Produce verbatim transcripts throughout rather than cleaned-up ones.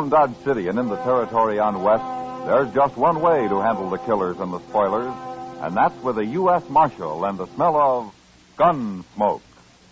Around Dodge City and in the territory on West, there's just one way to handle the killers and the spoilers, and that's with a U S Marshal and the smell of gun smoke.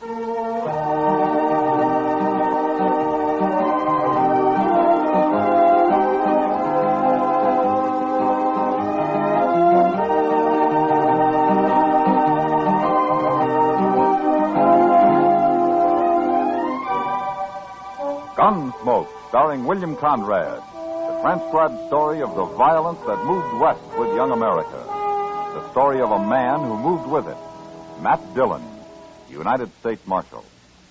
Gunsmoke, starring William Conrad, the transcribed story of the violence that moved west with young America. The story of a man who moved with it, Matt Dillon, United States Marshal.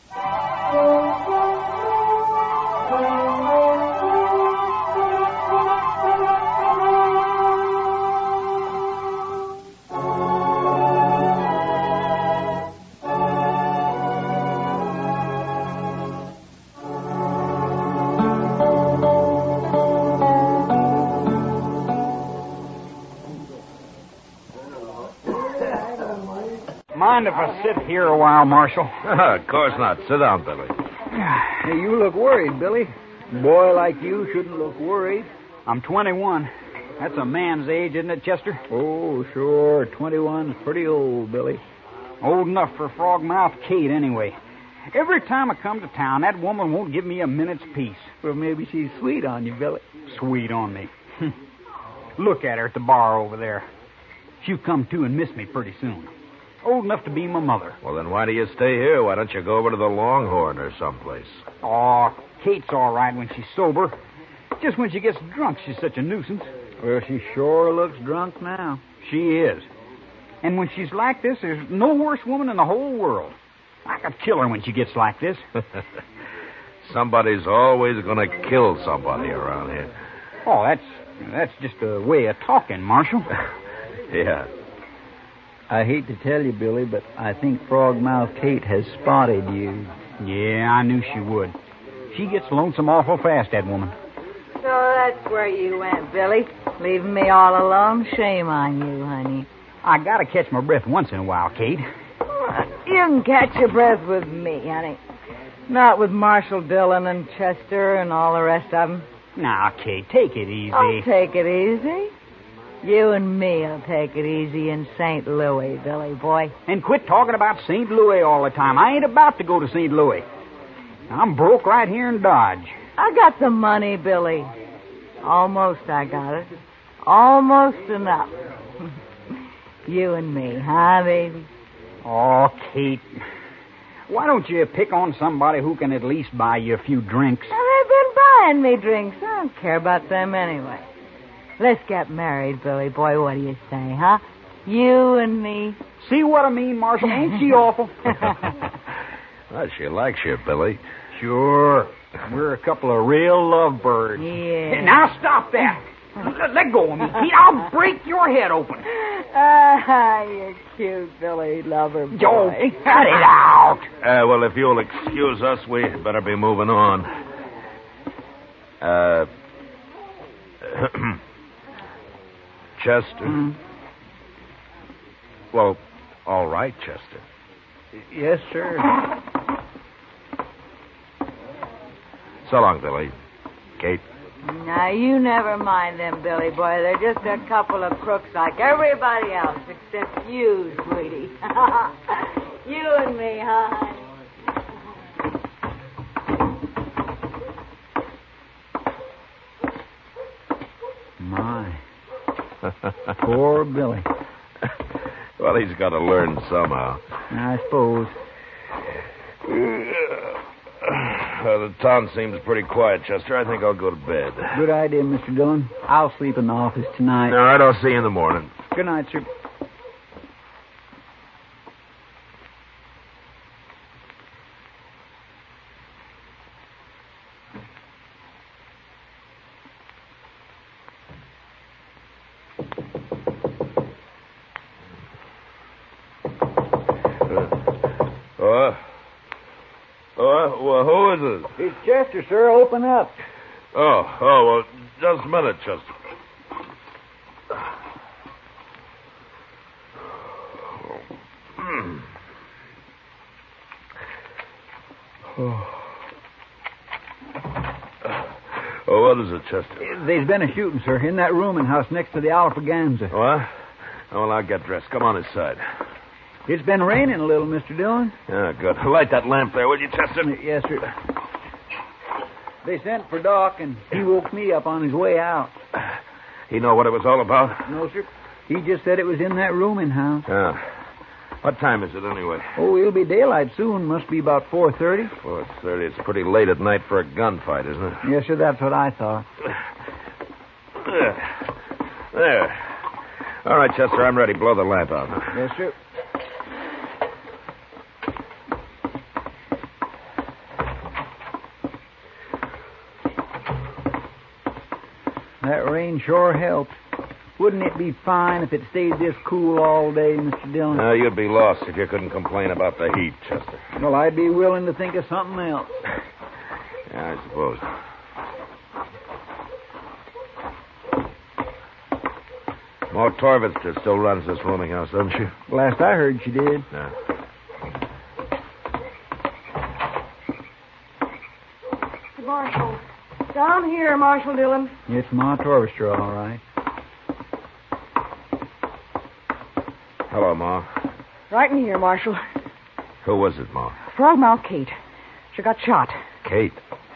Mind if I sit here a while, Marshal? Of course not. Sit down, Billy. Hey, you look worried, Billy. A boy like you shouldn't look worried. I'm twenty-one. That's a man's age, isn't it, Chester? Oh, sure. twenty-one's pretty old, Billy. Old enough for Frogmouth Kate, anyway. Every time I come to town, that woman won't give me a minute's peace. Well, maybe she's sweet on you, Billy. Sweet on me. Look at her at the bar over there. She'll come to and miss me pretty soon. Old enough to be my mother. Well, then why do you stay here? Why don't you go over to the Longhorn or someplace? Oh, Kate's all right when she's sober. Just when she gets drunk, she's such a nuisance. Well, she sure looks drunk now. She is. And when she's like this, there's no worse woman in the whole world. I could kill her when she gets like this. Somebody's always going to kill somebody around here. Oh, that's that's just a way of talking, Marshal. Yeah. I hate to tell you, Billy, but I think Frogmouth Kate has spotted you. Yeah, I knew she would. She gets lonesome awful fast, that woman. So that's where you went, Billy. Leaving me all alone? Shame on you, honey. I gotta catch my breath once in a while, Kate. You can catch your breath with me, honey. Not with Marshal Dillon and Chester and all the rest of them. Now, Kate, take it easy. I'll take it easy. You and me'll take it easy in Saint Louis, Billy boy. And quit talking about Saint Louis all the time. I ain't about to go to Saint Louis. I'm broke right here in Dodge. I got the money, Billy. Almost I got it. Almost enough. You and me, huh, baby? Oh, Kate. Why don't you pick on somebody who can at least buy you a few drinks? Well, they've been buying me drinks. I don't care about them anyway. Let's get married, Billy boy. What do you say, huh? You and me. See what I mean, Marshal? Ain't she awful? Well, she likes you, Billy. Sure. We're a couple of real lovebirds. Yeah. Now stop that. Let, let go of me, Pete. I'll break your head open. Ah, you're cute, Billy, lover boy. Joe, cut it out. Uh, well, if you'll excuse us, we better be moving on. Uh... Chester? Mm. Well, all right, Chester. Yes, sir. So long, Billy. Kate? Now, you never mind them, Billy boy. They're just a couple of crooks like everybody else, except you, sweetie. You and me, huh? My. Poor Billy. Well, he's got to learn somehow. I suppose. Uh, the town seems pretty quiet, Chester. I think I'll go to bed. Good idea, Mister Dillon. I'll sleep in the office tonight. All right, I'll see you in the morning. Good night, sir. Uh, uh, well, who is it? It's Chester, sir. Open up. Oh, oh, well, just a minute, Chester. Oh, What is it, Chester? There's been a shooting, sir, in that rooming house next to the Alfraganza. What? Oh, well, I'll get dressed. Come on inside. It's been raining a little, Mister Dillon. Yeah, good. Light that lamp there, will you, Chester? Yes, sir. They sent for Doc, and he woke me up on his way out. He know what it was all about? No, sir. He just said it was in that rooming house. Yeah. What time is it, anyway? Oh, it'll be daylight soon. Must be about four thirty. four thirty. It's pretty late at night for a gunfight, isn't it? Yes, sir, that's what I thought. There. There. All right, Chester, I'm ready. Blow the lamp out. Yes, sir. That rain sure helped. Wouldn't it be fine if it stayed this cool all day, Mister Dillon? No, you'd be lost if you couldn't complain about the heat, Chester. Well, I'd be willing to think of something else. Yeah, I suppose. Ma Torvitz still runs this rooming house, doesn't she? Last I heard, she did. Yeah. Marshal. Down here, Marshal Dillon. It's Ma Torvester, all right. Hello, Ma. Right in here, Marshal. Who was it, Ma? Frogmouth Kate. She got shot. Kate.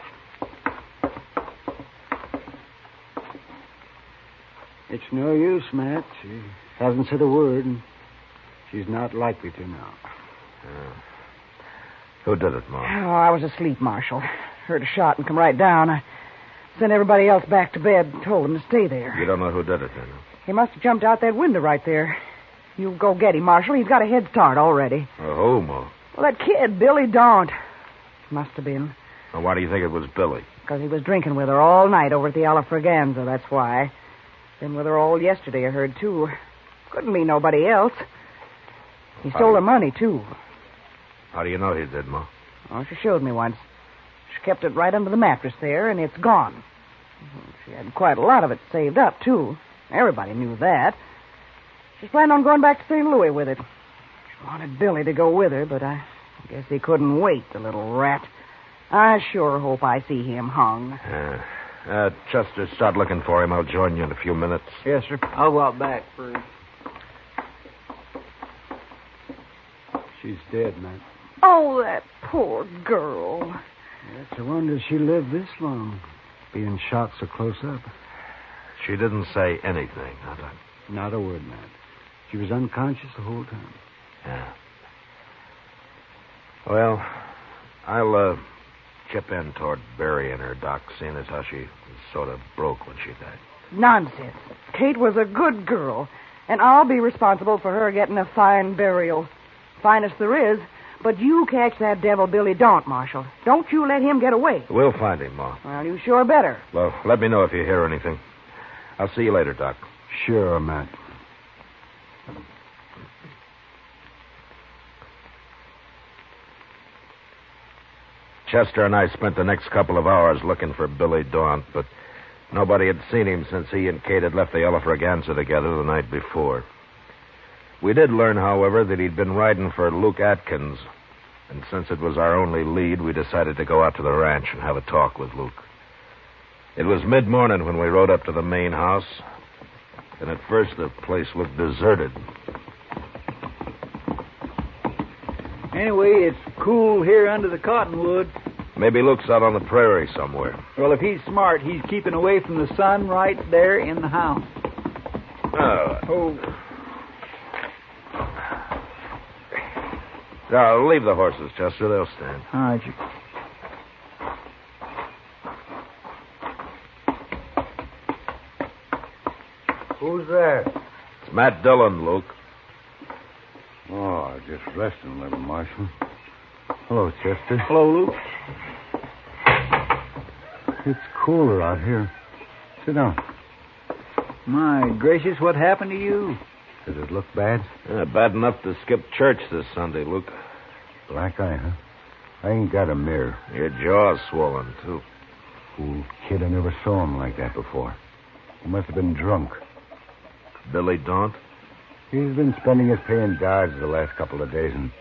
It's no use, Matt. She hasn't said a word, and she's not likely to now. Yeah. Who did it, Ma? Oh, I was asleep, Marshal. Heard a shot and come right down. I sent everybody else back to bed and told them to stay there. You don't know who did it, then? He must have jumped out that window right there. You go get him, Marshal. He's got a head start already. Uh, who, Ma? Well, that kid, Billy Daunt. Must have been. Well, why do you think it was Billy? Because he was drinking with her all night over at the Alfraganza, that's why. Been with her all yesterday, I heard, too. Couldn't be nobody else. He How stole do her you- money, too. How do you know he did, Ma? Oh, she showed me once. She kept it right under the mattress there, and it's gone. She had quite a lot of it saved up, too. Everybody knew that. She's planning on going back to Saint Louis with it. She wanted Billy to go with her, but I guess he couldn't wait, the little rat. I sure hope I see him hung. Yeah. Uh, Chester, start looking for him. I'll join you in a few minutes. Yes, sir. I'll go out back first. She's dead, Matt. Oh, that poor girl. It's a wonder she lived this long, being shot so close up. She didn't say anything, huh, Doc? Not a word, Matt. She was unconscious the whole time. Yeah. Well, I'll, uh, chip in toward burying her, Doc, seeing as how she was sort of broke when she died. Nonsense. Kate was a good girl, and I'll be responsible for her getting a fine burial. Finest there is. But you catch that devil Billy Daunt, Marshal. Don't you let him get away. We'll find him, Ma. Well, you sure better. Well, let me know if you hear anything. I'll see you later, Doc. Sure, Matt. Chester and I spent the next couple of hours looking for Billy Daunt, but nobody had seen him since he and Kate had left the Alfraganza together the night before. We did learn, however, that he'd been riding for Luke Atkins, and since it was our only lead, we decided to go out to the ranch and have a talk with Luke. It was mid-morning when we rode up to the main house, and at first the place looked deserted. Anyway, it's cool here under the cottonwood. Maybe Luke's out on the prairie somewhere. Well, if he's smart, he's keeping away from the sun right there in the house. Oh. Oh. Now, leave the horses, Chester. They'll stand. All right, you... Who's there? It's Matt Dillon, Luke. Oh, just resting a little, Marshal. Hello, Chester. Hello, Luke. It's cooler out here. Sit down. My gracious, what happened to you? Does it look bad? Yeah, bad enough to skip church this Sunday, Luke. Black eye, huh? I ain't got a mirror. Your jaw's swollen, too. Fool kid, I never saw him like that before. He must have been drunk. Billy Daunt? He's been spending his pay in Dodge the last couple of days, and...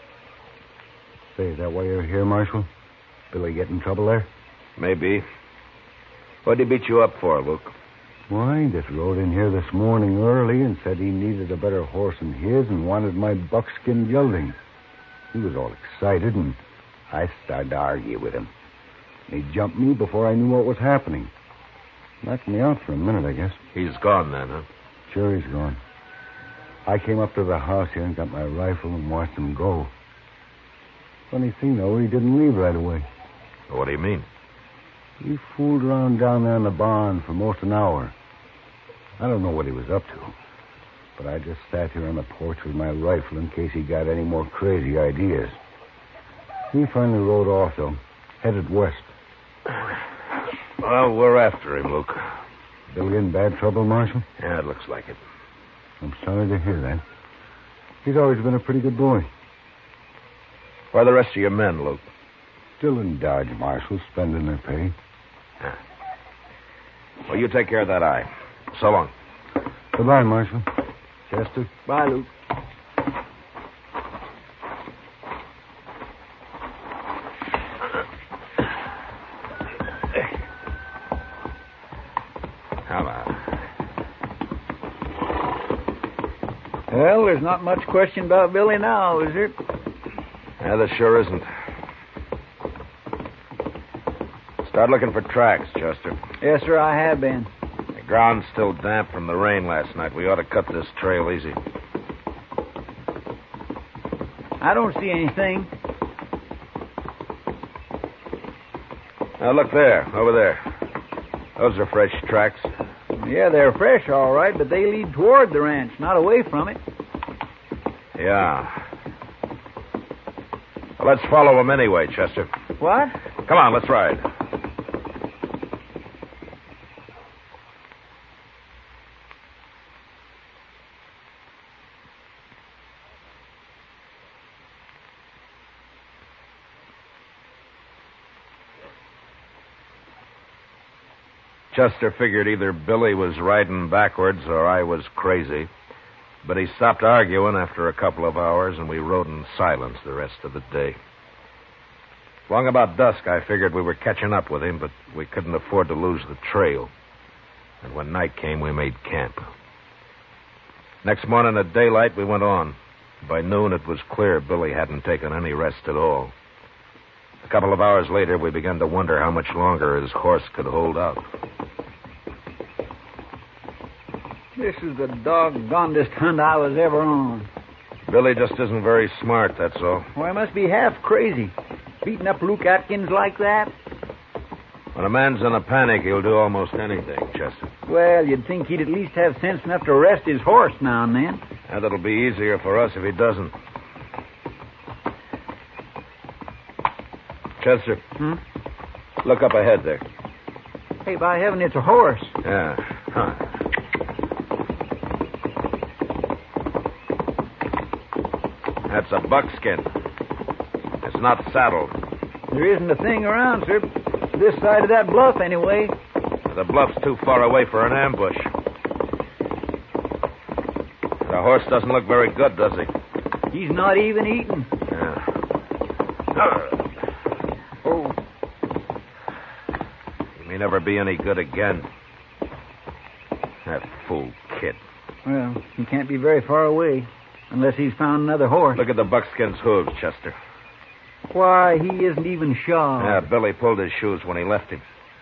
Say, is that why you're here, Marshal? Billy get in trouble there? Maybe. What'd he beat you up for, Luke? Why, just rode in here this morning early and said he needed a better horse than his and wanted my buckskin gelding. He was all excited, and I started to argue with him. He jumped me before I knew what was happening. Knocked me out for a minute, I guess. He's gone then, huh? Sure, he's gone. I came up to the house here and got my rifle and watched him go. Funny thing, though, he didn't leave right away. What do you mean? He fooled around down there in the barn for most an hour. I don't know what he was up to, but I just sat here on the porch with my rifle in case he got any more crazy ideas. He finally rode off, though, headed west. Well, we're after him, Luke. Billy in bad trouble, Marshal? Yeah, it looks like it. I'm sorry to hear that. He's always been a pretty good boy. Where are the rest of your men, Luke? Still in Dodge, Marshal, spending their pay. Yeah. Well, you take care of that eye. So long. Goodbye, Marshal. Chester. Bye, Luke. Come on. Well, there's not much question about Billy now, is there? Yeah, there sure isn't. Start looking for tracks, Chester. Yes, sir, I have been. The ground's still damp from the rain last night. We ought to cut this trail easy. I don't see anything. Now, look there, over there. Those are fresh tracks. Yeah, they're fresh, all right, but they lead toward the ranch, not away from it. Yeah. Well, let's follow them anyway, Chester. What? Come on, let's ride. Chester figured either Billy was riding backwards or I was crazy. But he stopped arguing after a couple of hours, and we rode in silence the rest of the day. Long about dusk, I figured we were catching up with him, but we couldn't afford to lose the trail. And when night came, we made camp. Next morning at daylight, we went on. By noon, it was clear Billy hadn't taken any rest at all. A couple of hours later, we began to wonder how much longer his horse could hold out. This is the doggonedest hunt I was ever on. Billy just isn't very smart, that's all. Well, I must be half crazy. Beating up Luke Atkins like that? When a man's in a panic, he'll do almost anything, Chester. Well, you'd think he'd at least have sense enough to rest his horse now and then. Yeah, that'll be easier for us if he doesn't. Chester. Hmm? Look up ahead there. Hey, by heaven, it's a horse. Yeah. Huh. That's a buckskin. It's not saddled. There isn't a thing around, sir. This side of that bluff, anyway. The bluff's too far away for an ambush. The horse doesn't look very good, does he? He's not even eating. Yeah. Oh. He may never be any good again. That fool kid. Well, he can't be very far away. Unless he's found another horse. Look at the buckskin's hooves, Chester. Why, he isn't even shod. Yeah, Billy pulled his shoes when he left him.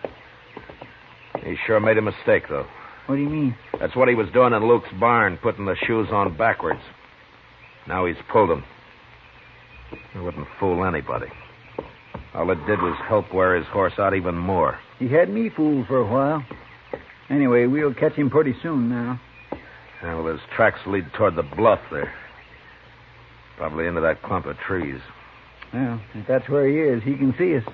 He sure made a mistake, though. What do you mean? That's what he was doing in Luke's barn, putting the shoes on backwards. Now he's pulled them. It wouldn't fool anybody. All it did was help wear his horse out even more. He had me fooled for a while. Anyway, we'll catch him pretty soon now. Yeah, well, his tracks lead toward the bluff there. Probably into that clump of trees. Well, if that's where he is, he can see us.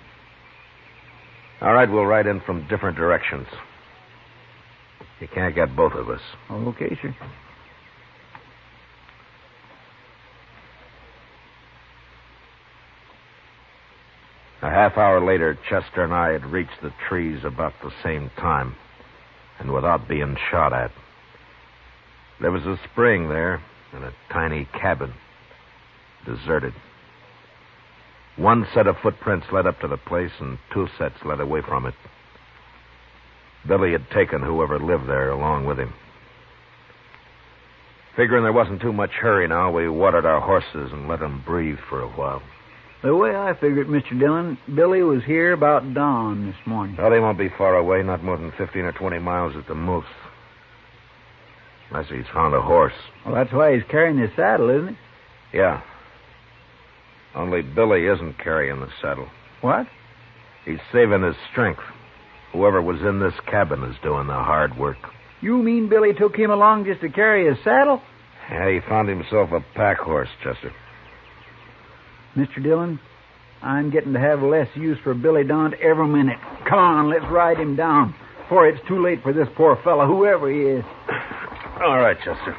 All right, we'll ride in from different directions. You can't get both of us. Okay, sir. A half hour later, Chester and I had reached the trees about the same time, and without being shot at. There was a spring there and a tiny cabin, deserted. One set of footprints led up to the place, and two sets led away from it. Billy had taken whoever lived there along with him. Figuring there wasn't too much hurry now, we watered our horses and let them breathe for a while. The way I figured, Mister Dillon, Billy was here about dawn this morning. Well, he won't be far away, not more than fifteen or twenty miles at the most. Unless he's found a horse. Well, that's why he's carrying his saddle, isn't it? Yeah. Only Billy isn't carrying the saddle. What? He's saving his strength. Whoever was in this cabin is doing the hard work. You mean Billy took him along just to carry his saddle? Yeah, he found himself a pack horse, Chester. Mister Dillon, I'm getting to have less use for Billy Daunt every minute. Come on, let's ride him down before it's too late for this poor fellow, whoever he is. All right, Chester.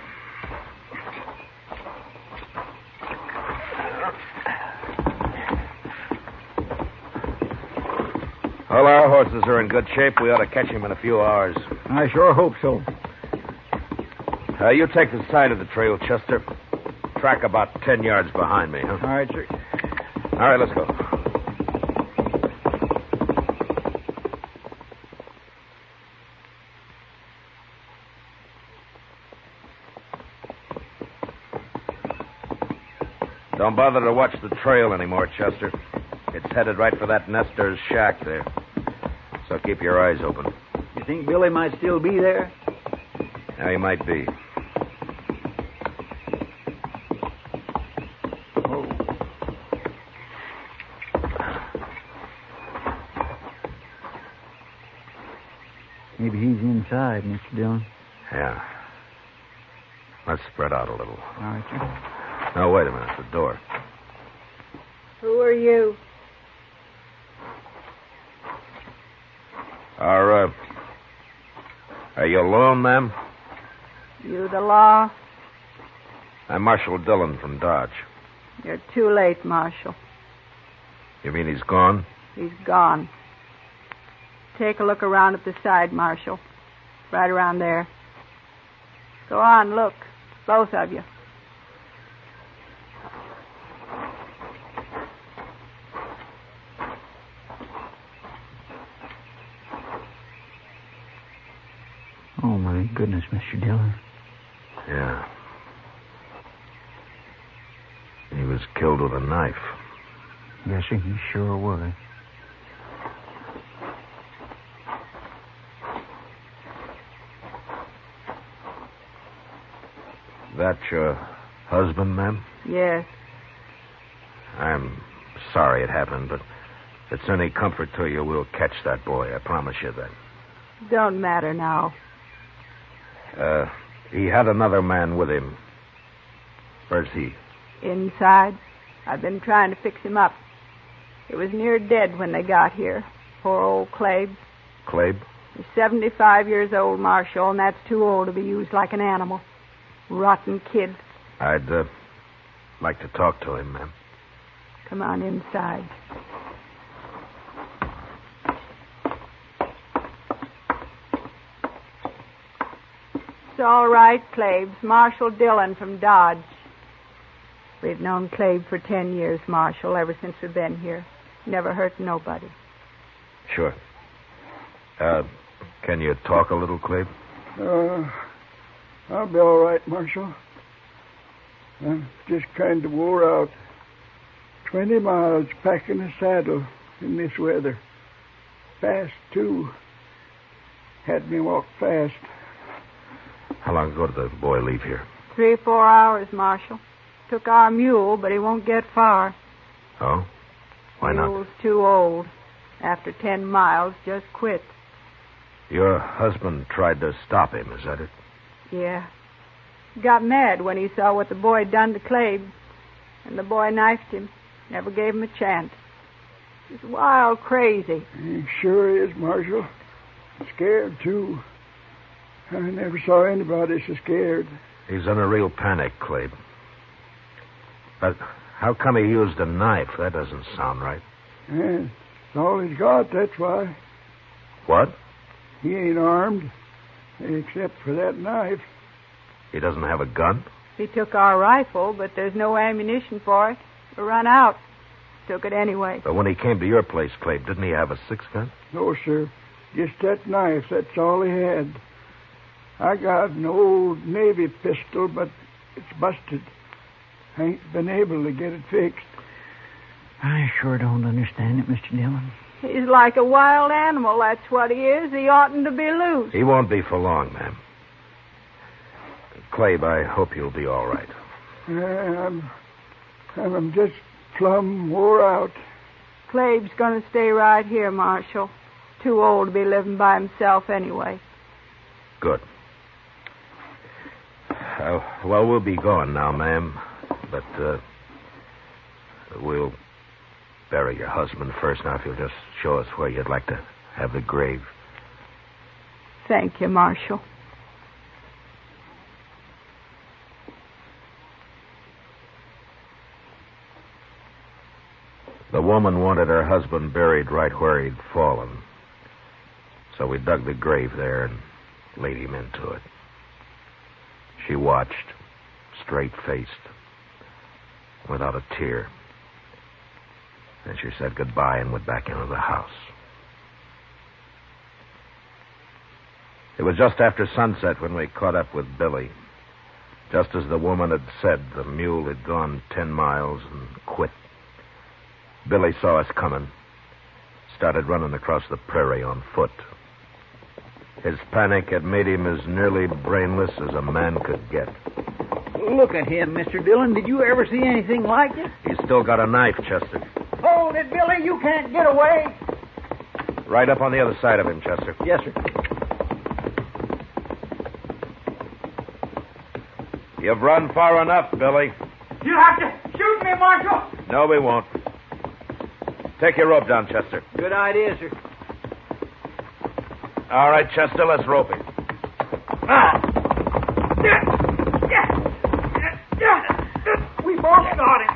Well, our horses are in good shape. We ought to catch him in a few hours. I sure hope so. Uh, you take the side of the trail, Chester. Track about ten yards behind me, huh? All right, sir. All right, let's go. Don't bother to watch the trail anymore, Chester. It's headed right for that nester's shack there. So keep your eyes open. You think Billy might still be there? Yeah, he might be. Oh. Maybe he's inside, Mister Dillon. Yeah. Let's spread out a little. All right, sir. Now, wait a minute. The door. Who are you? Are, uh... Are you alone, ma'am? You the law? I'm Marshal Dillon from Dodge. You're too late, Marshal. You mean he's gone? He's gone. Take a look around at the side, Marshal. Right around there. Go on, look. Both of you. Oh, my goodness, Mister Dillon. Yeah. He was killed with a knife. Yes, sir, he sure was. That your husband, ma'am? Yes. I'm sorry it happened, but if it's any comfort to you, we'll catch that boy. I promise you that. Don't matter now. Uh, he had another man with him. Where's he? Inside. I've been trying to fix him up. He was near dead when they got here. Poor old Clabe. Clabe? He's seventy-five years old, Marshal, and that's too old to be used like an animal. Rotten kid. I'd uh, like to talk to him, ma'am. Come on inside. It's all right, Clabe's Marshal Dillon from Dodge. We've known Clabe for ten years, Marshal, ever since we've been here. Never hurt nobody. Sure. Uh, can you talk a little, Clabe? Uh, I'll be all right, Marshal. I'm just kind of wore out. Twenty miles packing a saddle in this weather. Fast, too. Had me walk fast. How long ago did the boy leave here? Three, four hours, Marshal. Took our mule, but he won't get far. Oh? Why not? Mule's too old. After ten miles, just quit. Your husband tried to stop him, is that it? Yeah. Got mad when he saw what the boy had done to Clabe. And the boy knifed him. Never gave him a chance. He's wild crazy. He sure is, Marshal. Scared, too. I never saw anybody so scared. He's in a real panic, Clabe. But how come he used a knife? That doesn't sound right. Yeah, it's all he's got, that's why. What? He ain't armed, except for that knife. He doesn't have a gun? He took our rifle, but there's no ammunition for it. We run out. Took it anyway. But when he came to your place, Clabe, didn't he have a six gun? No, sir. Just that knife, that's all he had. I got an old Navy pistol, but it's busted. I ain't been able to get it fixed. I sure don't understand it, Mister Dillon. He's like a wild animal, that's what he is. He oughtn't to be loose. He won't be for long, ma'am. Clabe, I hope you'll be all right. Uh, I'm, I'm just plumb wore out. Clabe's going to stay right here, Marshal. Too old to be living by himself anyway. Good. Uh, well, we'll be going now, ma'am. But uh, we'll bury your husband first. Now, if you'll just show us where you'd like to have the grave. Thank you, Marshal. The woman wanted her husband buried right where he'd fallen. So we dug the grave there and laid him into it. She watched, straight-faced, without a tear. Then she said goodbye and went back into the house. It was just after sunset when we caught up with Billy. Just as the woman had said, the mule had gone ten miles and quit. Billy saw us coming, started running across the prairie on foot. His panic had made him as nearly brainless as a man could get. Look at him, Mister Dillon. Did you ever see anything like it? He's still got a knife, Chester. Hold it, Billy. You can't get away. Right up on the other side of him, Chester. Yes, sir. You've run far enough, Billy. You have to shoot me, Marshal. No, we won't. Take your rope down, Chester. Good idea, sir. All right, Chester, let's rope him. Ah. We both got him.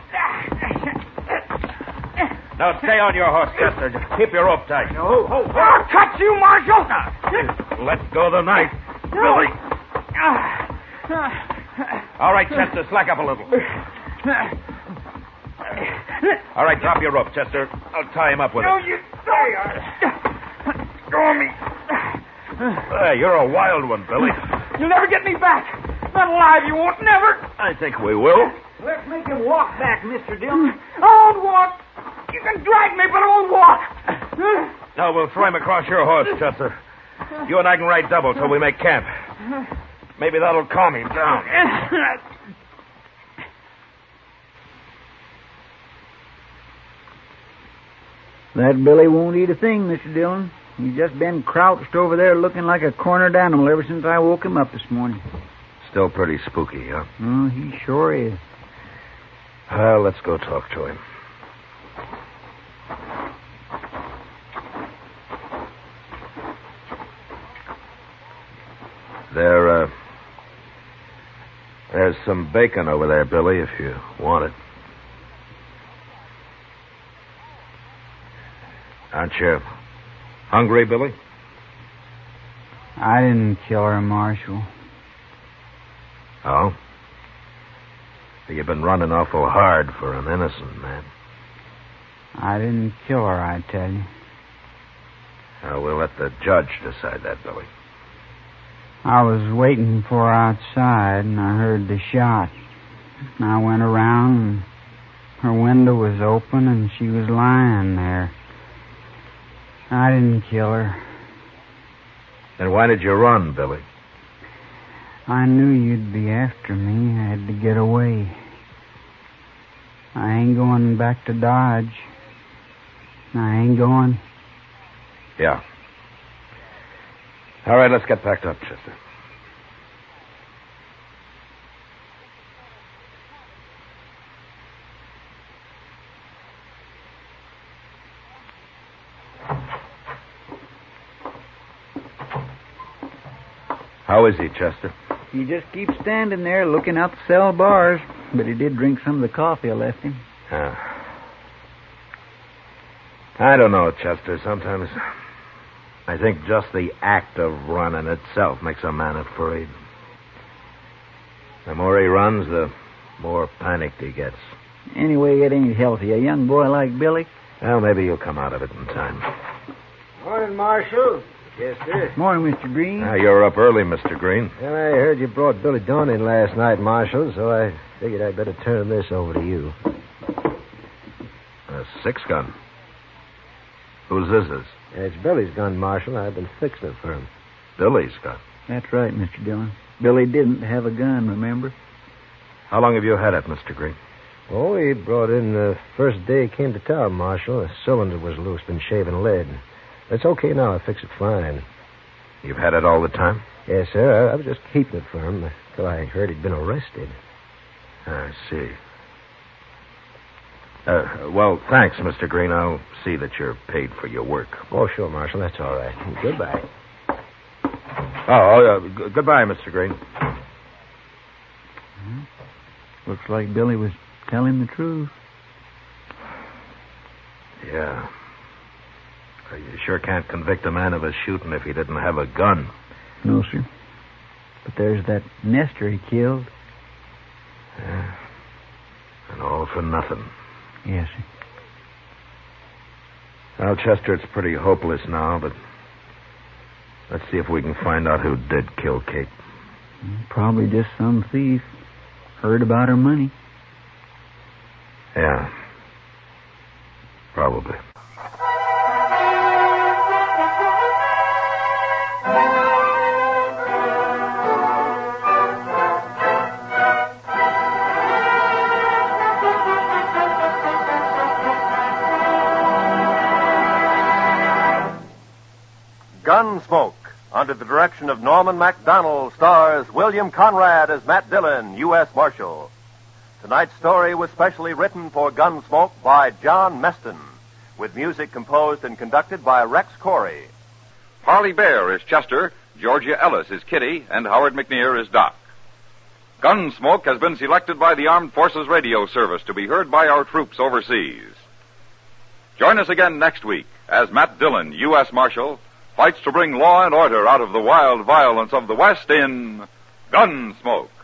Now stay on your horse, Chester. Just keep your rope tight. Oh, oh, oh. I'll cut you, Marshal. Let go the knife, Billy. All right, Chester, slack up a little. All right, drop your rope, Chester. I'll tie him up with No, it. you don't. Go on me. Hey, you're a wild one, Billy. You'll never get me back. Not alive, you won't. Never. I think we will. Let's make him walk back, Mister Dillon. I won't walk. You can drag me, but I won't walk. No, we'll throw him across your horse, Chester. You and I can ride double till we make camp. Maybe that'll calm him down. That Billy won't eat a thing, Mister Dillon. He's just been crouched over there looking like a cornered animal ever since I woke him up this morning. Still pretty spooky, huh? Oh, he sure is. Well, let's go talk to him. There, uh... There's some bacon over there, Billy, if you want it. Aren't you hungry, Billy? I didn't kill her, Marshal. Oh? You've been running awful hard for an innocent man. I didn't kill her, I tell you. Uh, we'll let the judge decide that, Billy. I was waiting for her outside, and I heard the shot. And I went around, and her window was open, and she was lying there. I didn't kill her. Then why did you run, Billy? I knew you'd be after me. I had to get away. I ain't going back to Dodge. I ain't going. Yeah. All right, let's get packed up, Chester. How is he, Chester? He just keeps standing there looking out the cell bars. But he did drink some of the coffee I left him. Yeah. I don't know, Chester. Sometimes I think just the act of running itself makes a man afraid. The more he runs, the more panicked he gets. Anyway, it ain't healthy. A young boy like Billy. Well, maybe he'll come out of it in time. Morning, Marshal. Yes, sir. Morning, Mister Green. Ah, you're up early, Mister Green. Well, I heard you brought Billy Dawn in last night, Marshal, so I figured I'd better turn this over to you. A six gun. Whose is this? It's Billy's gun, Marshal. I've been fixing it for him. Billy's gun. That's right, Mister Dillon. Billy didn't have a gun, remember? How long have you had it, Mister Green? Oh, he brought in the first day he came to town, Marshal. The cylinder was loose, been shaving lead. It's okay now. I fixed it fine. You've had it all the time? Yes, sir. I, I was just keeping it for him until I heard he'd been arrested. I see. Uh, well, thanks, Mister Green. I'll see that you're paid for your work. Oh, sure, Marshal. That's all right. Goodbye. Oh, uh, g- goodbye, Mister Green. Hmm. Looks like Billy was telling the truth. Yeah. You sure can't convict a man of a shooting if he didn't have a gun. No, sir. But there's that Nestor he killed. Yeah. And all for nothing. Yes, sir. Well, Chester, it's pretty hopeless now, but let's see if we can find out who did kill Kate. Probably just some thief. Heard about her money. Yeah. Probably. Gunsmoke, under the direction of Norman MacDonald, stars William Conrad as Matt Dillon, U S Marshal. Tonight's story was specially written for Gunsmoke by John Meston, with music composed and conducted by Rex Corey. Parley Bear is Chester, Georgia Ellis is Kitty, and Howard McNear is Doc. Gunsmoke has been selected by the Armed Forces Radio Service to be heard by our troops overseas. Join us again next week as Matt Dillon, U S Marshal, fights to bring law and order out of the wild violence of the West in Gunsmoke.